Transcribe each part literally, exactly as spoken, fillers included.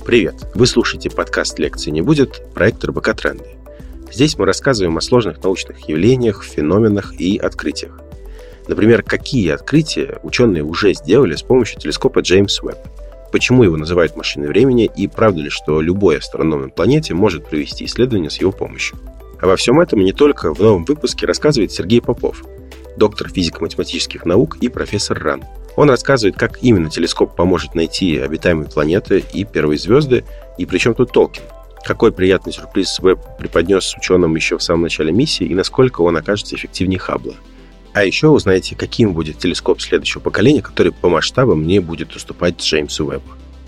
Привет! Вы слушаете подкаст «Лекции не будет» проекта эр бэ ка Тренды. Здесь мы рассказываем о сложных научных явлениях, феноменах и открытиях. Например, какие открытия ученые уже сделали с помощью телескопа Джеймс Уэбб, почему его называют машиной времени и правда ли, что любой астроном на планете может провести исследование с его помощью. Обо всем этом не только в новом выпуске рассказывает Сергей Попов, доктор физико-математических наук и профессор РАН. Он рассказывает, как именно телескоп поможет найти обитаемые планеты и первые звезды, и при чем тут Толкин. Какой приятный сюрприз Уэбб преподнес ученым еще в самом начале миссии и насколько он окажется эффективнее Хаббла. А еще узнаете, каким будет телескоп следующего поколения, который по масштабам не будет уступать Джеймсу Уэббу.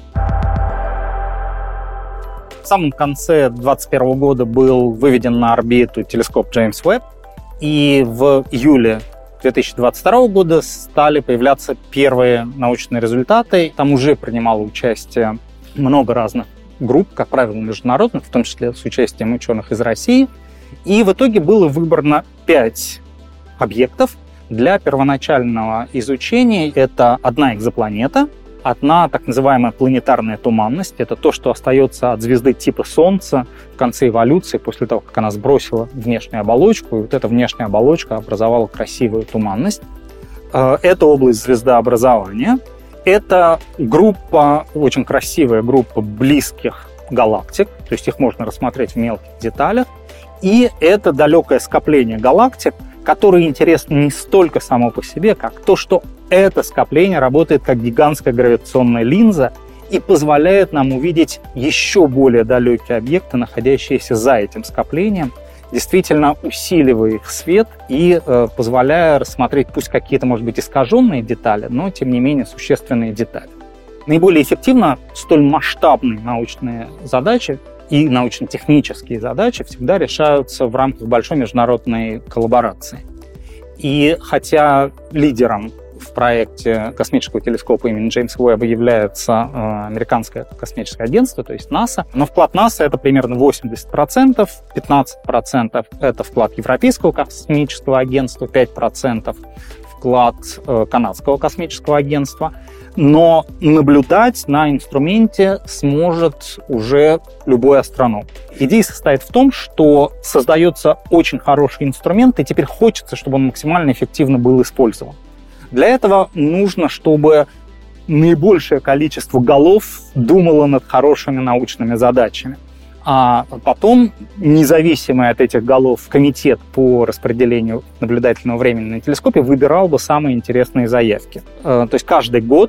В самом конце две тысячи двадцать первого года был выведен на орбиту телескоп Джеймс Уэбб, и в июле две тысячи двадцать второго года стали появляться первые научные результаты. Там уже принимало участие много разных групп, как правило, международных, в том числе с участием ученых из России. И в итоге было выбрано пять объектов для первоначального изучения. Это одна экзопланета, одна так называемая планетарная туманность. Это то, что остается от звезды типа Солнца в конце эволюции, после того, как она сбросила внешнюю оболочку, и вот эта внешняя оболочка образовала красивую туманность. Это область звездообразования. Это группа, очень красивая группа близких галактик, то есть их можно рассмотреть в мелких деталях. И это далекое скопление галактик, которое интересно не столько само по себе, как то, что это скопление работает как гигантская гравитационная линза и позволяет нам увидеть еще более далекие объекты, находящиеся за этим скоплением, действительно усиливая их свет и э, позволяя рассмотреть пусть какие-то, может быть, искаженные детали, но, тем не менее, существенные детали. Наиболее эффективно столь масштабные научные задачи и научно-технические задачи всегда решаются в рамках большой международной коллаборации. И хотя лидером в проекте космического телескопа имени Джеймса Уэбба является э, американское космическое агентство, то есть НАСА, но вклад НАСА — это примерно восемьдесят процентов, пятнадцать процентов — это вклад Европейского космического агентства, пять процентов вклад э, Канадского космического агентства. Но наблюдать на инструменте сможет уже любой астроном. Идея состоит в том, что создается очень хороший инструмент, и теперь хочется, чтобы он максимально эффективно был использован. Для этого нужно, чтобы наибольшее количество голов думало над хорошими научными задачами. А потом независимый от этих голов комитет по распределению наблюдательного времени на телескопе выбирал бы самые интересные заявки. То есть каждый год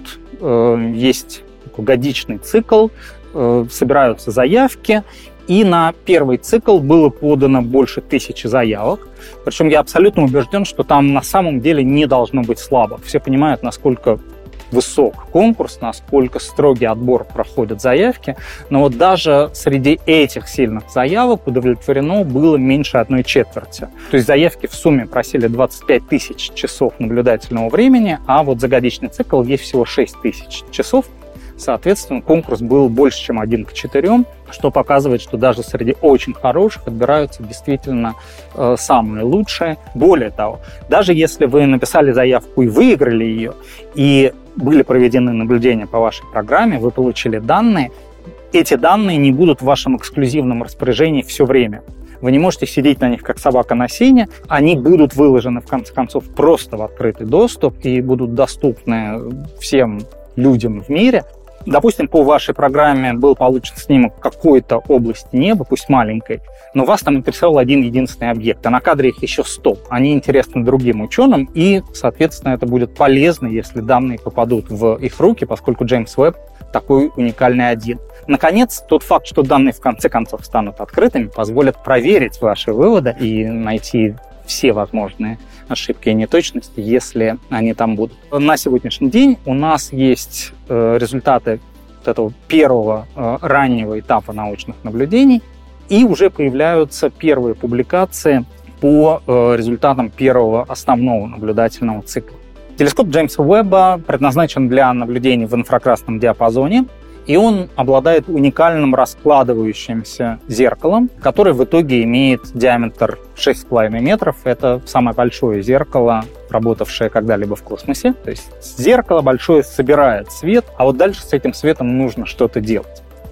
есть такой годичный цикл, собираются заявки, и на первый цикл было подано больше тысячи заявок. Причем я абсолютно убежден, что там на самом деле не должно быть слабо. Все понимают, насколько высок конкурс, насколько строгий отбор проходят заявки. Но вот даже среди этих сильных заявок удовлетворено было меньше одной четверти. То есть заявки в сумме просили двадцать пять тысяч часов наблюдательного времени, а вот за годичный цикл есть всего шесть тысяч часов. Соответственно, конкурс был больше, чем один к четырем, что показывает, что даже среди очень хороших отбираются действительно э, самые лучшие. Более того, даже если вы написали заявку и выиграли ее, и были проведены наблюдения по вашей программе, вы получили данные, эти данные не будут в вашем эксклюзивном распоряжении все время. Вы не можете сидеть на них, как собака на сене. Они будут выложены, в конце концов, просто в открытый доступ и будут доступны всем людям в мире. Допустим, по вашей программе был получен снимок какой-то области неба, пусть маленькой, но вас там интересовал один единственный объект, а на кадре их еще сто. Они интересны другим ученым, и, соответственно, это будет полезно, если данные попадут в их руки, поскольку Джеймс Уэбб такой уникальный один. Наконец, тот факт, что данные в конце концов станут открытыми, позволит проверить ваши выводы и найти все возможные ошибки и неточности, если они там будут. На сегодняшний день у нас есть э, результаты вот этого первого э, раннего этапа научных наблюдений, и уже появляются первые публикации по э, результатам первого основного наблюдательного цикла. Телескоп Джеймса Уэбба предназначен для наблюдений в инфракрасном диапазоне, и он обладает уникальным раскладывающимся зеркалом, которое в итоге имеет диаметр шесть с половиной метров. Это самое большое зеркало, работавшее когда-либо в космосе. То есть зеркало большое собирает свет, а вот дальше с этим светом нужно что-то делать.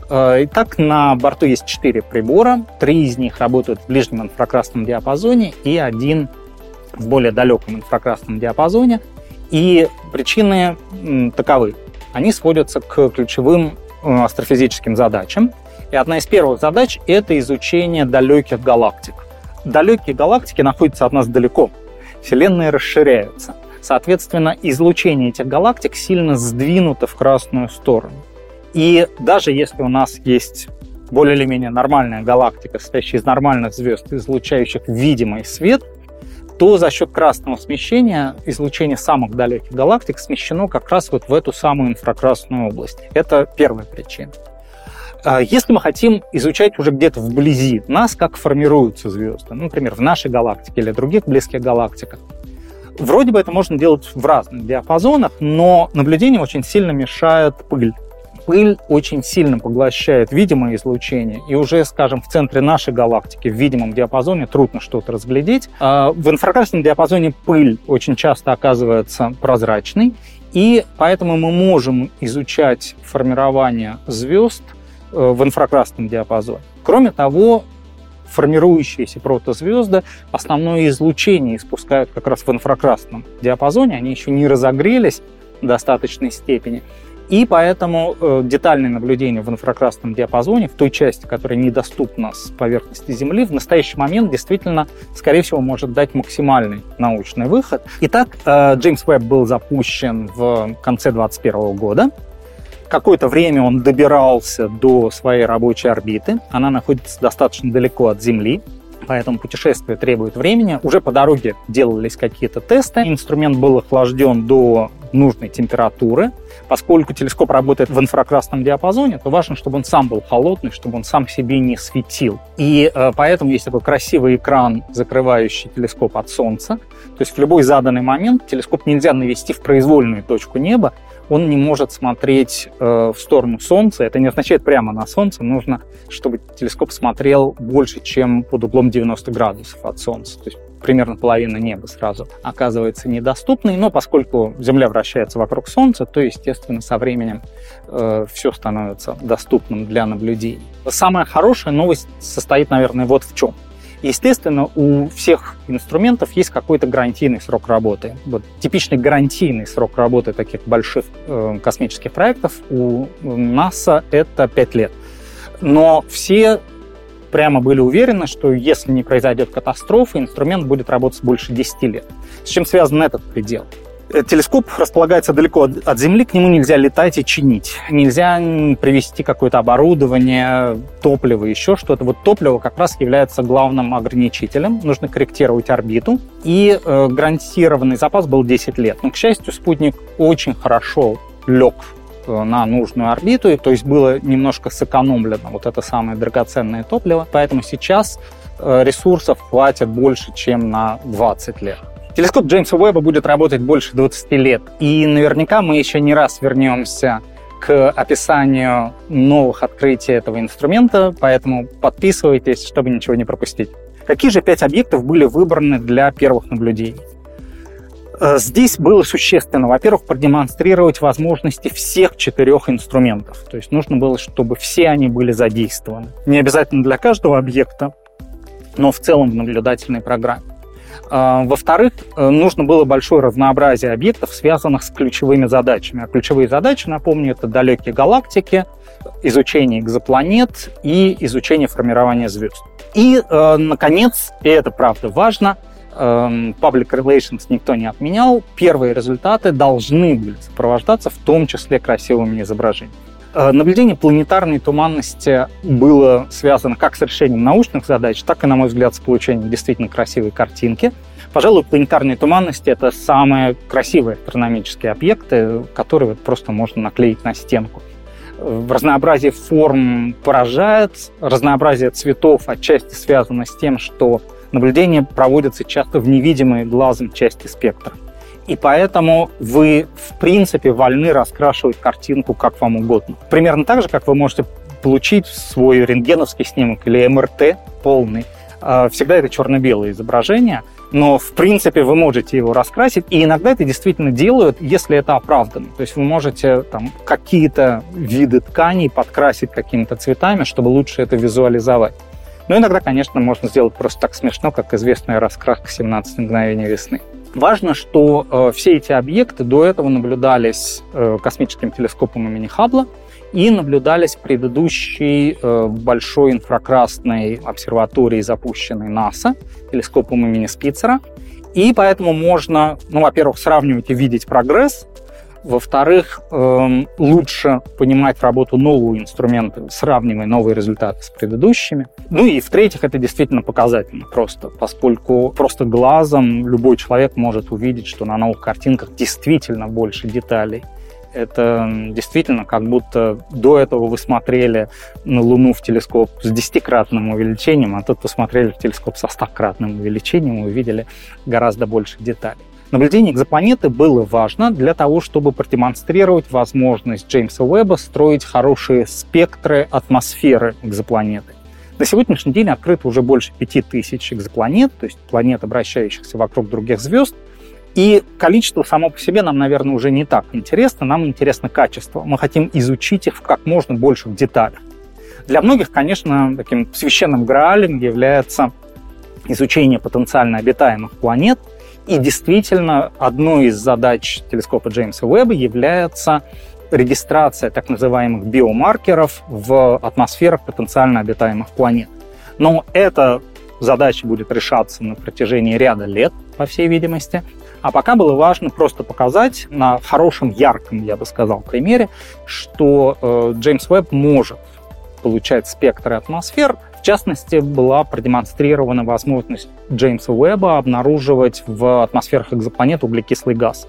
Итак, на борту есть четыре прибора. Три из них работают в ближнем инфракрасном диапазоне и один в более далеком инфракрасном диапазоне. И причины таковы. Они сводятся к ключевым астрофизическим задачам. И одна из первых задач – это изучение далеких галактик. Далекие галактики находятся от нас далеко. Вселенные расширяются. Соответственно, излучение этих галактик сильно сдвинуто в красную сторону. И даже если у нас есть более или менее нормальная галактика, состоящая из нормальных звезд, излучающих видимый свет, то за счет красного смещения излучение самых далеких галактик смещено как раз вот в эту самую инфракрасную область. Это первая причина. Если мы хотим изучать уже где-то вблизи нас, как формируются звезды, например, в нашей галактике или других близких галактиках, вроде бы это можно делать в разных диапазонах, но наблюдению очень сильно мешает пыль. Пыль очень сильно поглощает видимое излучение, и уже, скажем, в центре нашей галактики, в видимом диапазоне, трудно что-то разглядеть. В инфракрасном диапазоне пыль очень часто оказывается прозрачной, и поэтому мы можем изучать формирование звезд в инфракрасном диапазоне. Кроме того, формирующиеся протозвезды основное излучение испускают как раз в инфракрасном диапазоне, они еще не разогрелись в достаточной степени. И поэтому э, детальное наблюдение в инфракрасном диапазоне, в той части, которая недоступна с поверхности Земли, в настоящий момент действительно, скорее всего, может дать максимальный научный выход. Итак, э, Джеймс Уэбб был запущен в конце двадцать первого года. Какое-то время он добирался до своей рабочей орбиты. Она находится достаточно далеко от Земли, поэтому путешествие требует времени. Уже по дороге делались какие-то тесты. Инструмент был охлажден до нужной температуры. Поскольку телескоп работает в инфракрасном диапазоне, то важно, чтобы он сам был холодный, чтобы он сам себе не светил. И э, поэтому есть такой красивый экран, закрывающий телескоп от Солнца. То есть в любой заданный момент телескоп нельзя навести в произвольную точку неба, он не может смотреть э, в сторону Солнца. Это не означает прямо на Солнце. Нужно, чтобы телескоп смотрел больше, чем под углом девяносто градусов от Солнца. То есть примерно половина неба сразу оказывается недоступной. Но поскольку Земля вращается вокруг Солнца, то, естественно, со временем э, все становится доступным для наблюдений. Самая хорошая новость состоит, наверное, вот в чем. Естественно, у всех инструментов есть какой-то гарантийный срок работы. Вот типичный гарантийный срок работы таких больших э, космических проектов у НАСА – это пять лет. Но все прямо были уверены, что если не произойдет катастрофа, инструмент будет работать больше десяти лет. С чем связан этот предел? Телескоп располагается далеко от Земли, к нему нельзя летать и чинить. Нельзя привезти какое-то оборудование, топливо, еще что-то. Вот топливо как раз является главным ограничителем. Нужно корректировать орбиту. И э, гарантированный запас был десять лет. Но, к счастью, спутник очень хорошо лег на нужную орбиту, то есть было немножко сэкономлено вот это самое драгоценное топливо. Поэтому сейчас э, ресурсов хватит больше, чем на двадцать лет. Телескоп Джеймса Уэбба будет работать больше двадцати лет, и наверняка мы еще не раз вернемся к описанию новых открытий этого инструмента, поэтому подписывайтесь, чтобы ничего не пропустить. Какие же пять объектов были выбраны для первых наблюдений? Здесь было существенно, во-первых, продемонстрировать возможности всех четырех инструментов. То есть нужно было, чтобы все они были задействованы. Не обязательно для каждого объекта, но в целом в наблюдательной программе. Во-вторых, нужно было большое разнообразие объектов, связанных с ключевыми задачами. А ключевые задачи, напомню, это далекие галактики, изучение экзопланет и изучение формирования звезд. И, наконец, и это правда важно, Public Relations никто не отменял, первые результаты должны были сопровождаться в том числе красивыми изображениями. Наблюдение планетарной туманности было связано как с решением научных задач, так и, на мой взгляд, с получением действительно красивой картинки. Пожалуй, планетарные туманности — это самые красивые астрономические объекты, которые вот просто можно наклеить на стенку. Разнообразие форм поражает, разнообразие цветов отчасти связано с тем, что наблюдение проводится часто в невидимой глазом части спектра. И поэтому вы, в принципе, вольны раскрашивать картинку как вам угодно. Примерно так же, как вы можете получить свой рентгеновский снимок или эм эр тэ полный всегда это черно-белое изображение, но, в принципе, вы можете его раскрасить, и иногда это действительно делают, если это оправдано. То есть вы можете там какие-то виды тканей подкрасить какими-то цветами, чтобы лучше это визуализовать. Но иногда, конечно, можно сделать просто так смешно, как известная раскраска «семнадцать мгновений весны». Важно, что э, все эти объекты до этого наблюдались э, космическим телескопом имени Хаббла и наблюдались предыдущей э, большой инфракрасной обсерваторией, запущенной НАСА, телескопом имени Спитцера. И поэтому можно, ну, во-первых, сравнивать и видеть прогресс, во-вторых, э, лучше понимать работу нового инструмента, сравнивая новые результаты с предыдущими. Ну и в-третьих, это действительно показательно просто, поскольку просто глазом любой человек может увидеть, что на новых картинках действительно больше деталей. Это действительно как будто до этого вы смотрели на Луну в телескоп с десятикратным увеличением, а тут посмотрели в телескоп со стократным увеличением и увидели гораздо больше деталей. Наблюдение экзопланеты было важно для того, чтобы продемонстрировать возможность Джеймса Уэбба строить хорошие спектры атмосферы экзопланеты. На сегодняшний день открыто уже больше пяти тысяч экзопланет, то есть планет, обращающихся вокруг других звезд. И количество само по себе нам, наверное, уже не так интересно, нам интересно качество. Мы хотим изучить их в как можно больших деталях. Для многих, конечно, таким священным граалем является изучение потенциально обитаемых планет. И действительно, одной из задач телескопа Джеймса Уэбба является регистрация так называемых биомаркеров в атмосферах потенциально обитаемых планет. Но эта задача будет решаться на протяжении ряда лет, по всей видимости. А пока было важно просто показать на хорошем, ярком, я бы сказал, примере, что э, Джеймс Уэбб может получать спектры атмосфер. В частности, была продемонстрирована возможность Джеймса Уэбба обнаруживать в атмосферах экзопланет углекислый газ.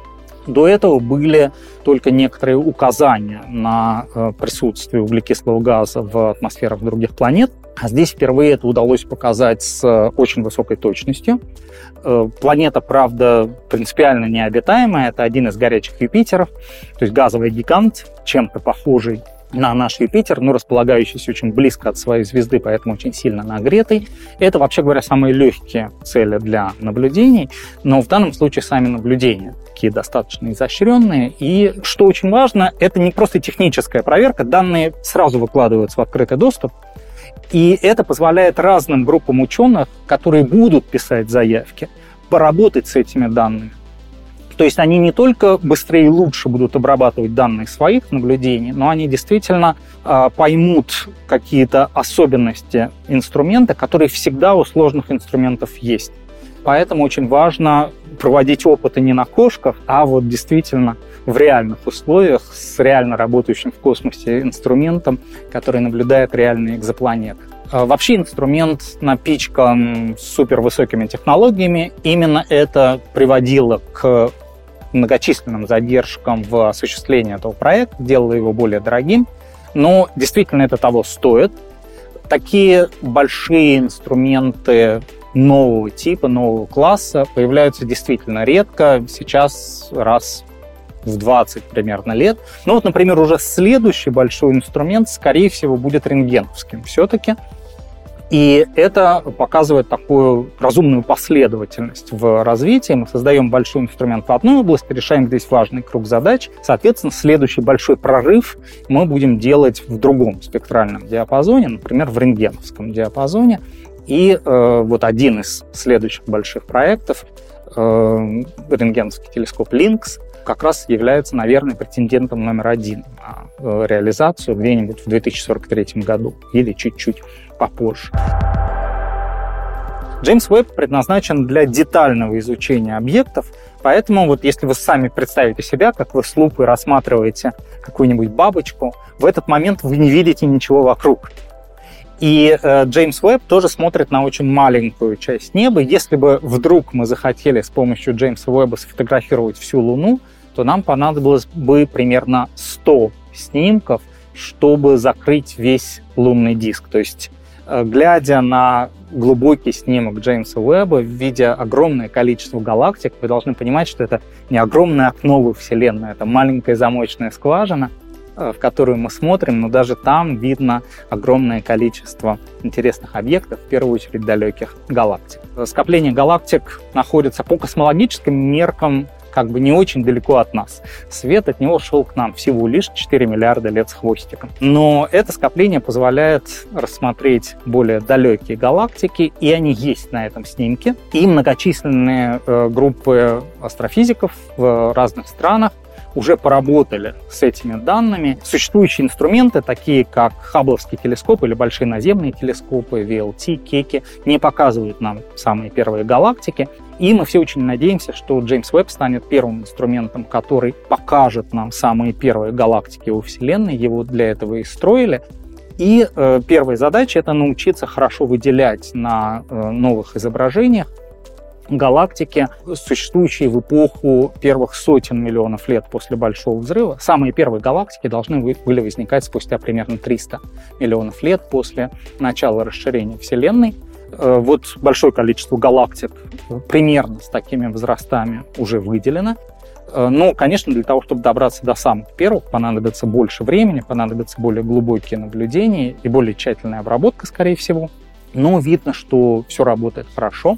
До этого были только некоторые указания на присутствие углекислого газа в атмосферах других планет, а здесь впервые это удалось показать с очень высокой точностью. Планета, правда, принципиально необитаемая, это один из горячих Юпитеров, то есть газовый гигант, чем-то похожий на наш Юпитер, но располагающийся очень близко от своей звезды, поэтому очень сильно нагретый. Это, вообще говоря, самые легкие цели для наблюдений, но в данном случае сами наблюдения такие достаточно изощренные. И, что очень важно, это не просто техническая проверка, данные сразу выкладываются в открытый доступ, и это позволяет разным группам ученых, которые будут писать заявки, поработать с этими данными. То есть они не только быстрее и лучше будут обрабатывать данные своих наблюдений, но они действительно э, поймут какие-то особенности инструмента, которые всегда у сложных инструментов есть. Поэтому очень важно проводить опыты не на кошках, а вот действительно в реальных условиях с реально работающим в космосе инструментом, который наблюдает реальные экзопланеты. Вообще инструмент напичкан супервысокими технологиями. Именно это приводило к многочисленным задержкам в осуществлении этого проекта, делало его более дорогим, но действительно это того стоит. Такие большие инструменты нового типа, нового класса появляются действительно редко, сейчас раз в двадцать примерно лет. Ну вот, например, уже следующий большой инструмент, скорее всего, будет рентгеновским все-таки. И это показывает такую разумную последовательность в развитии. Мы создаем большой инструмент в одной области, решаем здесь важный круг задач. Соответственно, следующий большой прорыв мы будем делать в другом спектральном диапазоне, например, в рентгеновском диапазоне. И э, вот один из следующих больших проектов, э, рентгеновский телескоп Линкс, как раз является, наверное, претендентом номер один на реализацию где-нибудь в две тысячи сорок третьем году или чуть-чуть попозже. Джеймс Уэбб предназначен для детального изучения объектов, поэтому вот если вы сами представите себя, как вы с лупой рассматриваете какую-нибудь бабочку, в этот момент вы не видите ничего вокруг. И э, Джеймс Уэбб тоже смотрит на очень маленькую часть неба. Если бы вдруг мы захотели с помощью Джеймса Уэбба сфотографировать всю Луну, то нам понадобилось бы примерно сто снимков, чтобы закрыть весь лунный диск. То есть, э, глядя на глубокий снимок Джеймса Уэбба, видя огромное количество галактик, вы должны понимать, что это не огромное окно во Вселенную, это маленькая замочная скважина. в которую мы смотрим, но даже там видно огромное количество интересных объектов, в первую очередь далеких галактик. Скопление галактик находится по космологическим меркам как бы не очень далеко от нас. Свет от него шел к нам всего лишь четыре миллиарда лет с хвостиком. Но это скопление позволяет рассмотреть более далекие галактики, и они есть на этом снимке. И многочисленные э, группы астрофизиков в разных странах уже поработали с этими данными. Существующие инструменты, такие как Хаббловский телескоп или большие наземные телескопы, ви эл ти, Кеки, не показывают нам самые первые галактики. И мы все очень надеемся, что Джеймс Уэбб станет первым инструментом, который покажет нам самые первые галактики во Вселенной. Его для этого и строили. И э, первая задача — это научиться хорошо выделять на э, новых изображениях галактики, существующие в эпоху первых сотен миллионов лет после Большого взрыва. Самые первые галактики должны были возникать спустя примерно триста миллионов лет после начала расширения Вселенной. Вот большое количество галактик примерно с такими возрастами уже выделено. Но, конечно, для того, чтобы добраться до самых первых, понадобится больше времени, понадобятся более глубокие наблюдения и более тщательная обработка, скорее всего. Но видно, что все работает хорошо.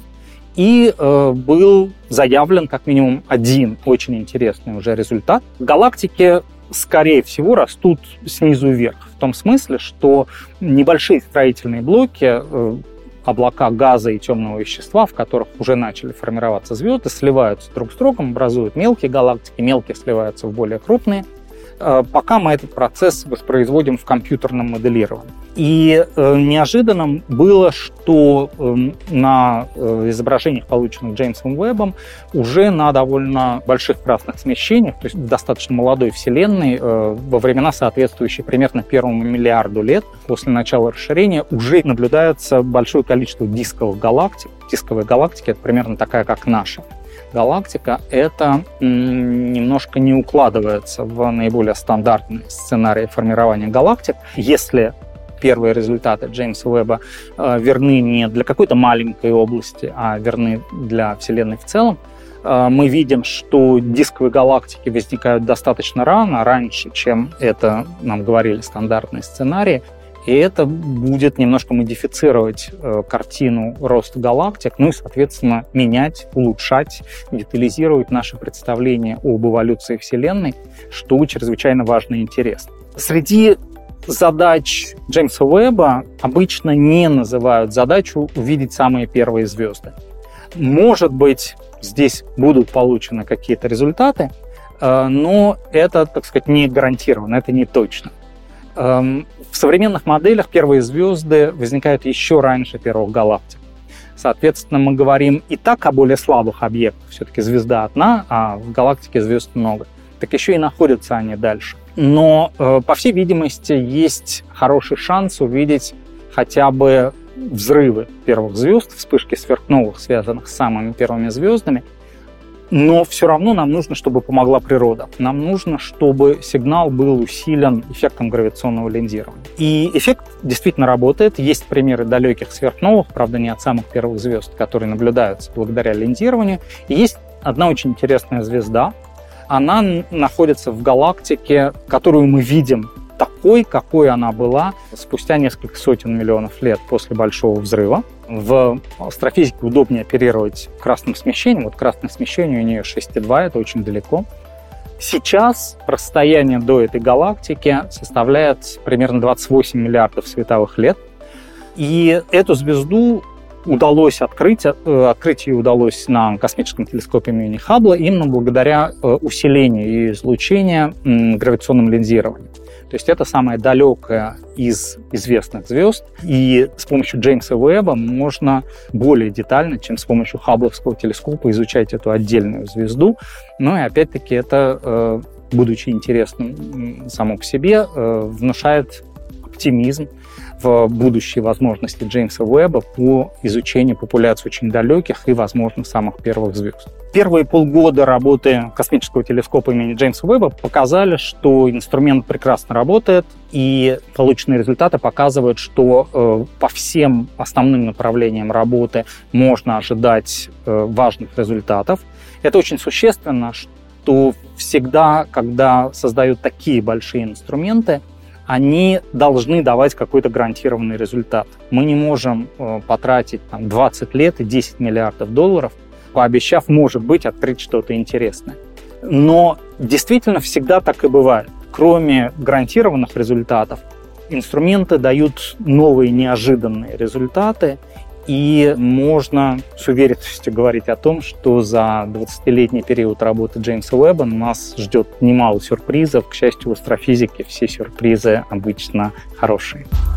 И э, был заявлен как минимум один очень интересный уже результат. Галактики, скорее всего, растут снизу вверх. В том смысле, что небольшие строительные блоки, э, облака газа и темного вещества, в которых уже начали формироваться звезды, сливаются друг с другом, образуют мелкие галактики, мелкие сливаются в более крупные, э, пока мы этот процесс воспроизводим в компьютерном моделировании. И э, неожиданным было, что э, на э, изображениях, полученных Джеймсом Уэббом, уже на довольно больших красных смещениях, то есть в достаточно молодой Вселенной, э, во времена, соответствующие примерно первому миллиарду лет после начала расширения, уже наблюдается большое количество дисковых галактик. Дисковые галактики — это примерно такая, как наша галактика. Это м, немножко не укладывается в наиболее стандартный сценарий формирования галактик. Если первые результаты Джеймса Уэбба э, верны не для какой-то маленькой области, а верны для Вселенной в целом, э, мы видим, что дисковые галактики возникают достаточно рано, раньше, чем это нам говорили стандартные сценарии, и это будет немножко модифицировать э, картину роста галактик, ну и, соответственно, менять, улучшать, детализировать наше представление об эволюции Вселенной, что чрезвычайно важно и интересно. Среди задач Джеймса Уэбба обычно не называют задачу увидеть самые первые звезды. Может быть, здесь будут получены какие-то результаты, но это, так сказать, не гарантированно, это не точно. В современных моделях первые звезды возникают еще раньше первых галактик. Соответственно, мы говорим и так о более слабых объектах. Все-таки звезда одна, а в галактике звезд много. Так еще и находятся они дальше. Но, по всей видимости, есть хороший шанс увидеть хотя бы взрывы первых звезд, вспышки сверхновых, связанных с самыми первыми звездами. Но все равно нам нужно, чтобы помогла природа. Нам нужно, чтобы сигнал был усилен эффектом гравитационного линзирования. И эффект действительно работает. Есть примеры далеких сверхновых, правда, не от самых первых звезд, которые наблюдаются благодаря линзированию. И есть одна очень интересная звезда. Она находится в галактике, которую мы видим такой, какой она была спустя несколько сотен миллионов лет после Большого взрыва. В астрофизике удобнее оперировать красным смещением. Вот красное смещение у нее шесть целых два, это очень далеко. Сейчас расстояние до этой галактики составляет примерно двадцать восемь миллиардов световых лет. И эту звезду удалось открыть, открыть ее удалось на космическом телескопе имени Хаббла именно благодаря усилению ее излучения гравитационным линзированием. То есть это самая далекая из известных звезд, и с помощью Джеймса Уэбба можно более детально, чем с помощью Хаббловского телескопа, изучать эту отдельную звезду. Но и опять-таки это, будучи интересным само по себе, внушает оптимизм в будущие возможности Джеймса Уэбба по изучению популяции очень далеких и, возможно, самых первых звезд. Первые полгода работы космического телескопа имени Джеймса Уэбба показали, что инструмент прекрасно работает, и полученные результаты показывают, что э, по всем основным направлениям работы можно ожидать э, важных результатов. Это очень существенно, что всегда, когда создают такие большие инструменты, они должны давать какой-то гарантированный результат. Мы не можем э, потратить там, двадцать лет и десять миллиардов долларов, пообещав, может быть, открыть что-то интересное. Но действительно всегда так и бывает. Кроме гарантированных результатов, инструменты дают новые неожиданные результаты, и можно с уверенностью говорить о том, что за двадцатилетний период работы Джеймса Уэбба нас ждет немало сюрпризов. К счастью, в астрофизике все сюрпризы обычно хорошие.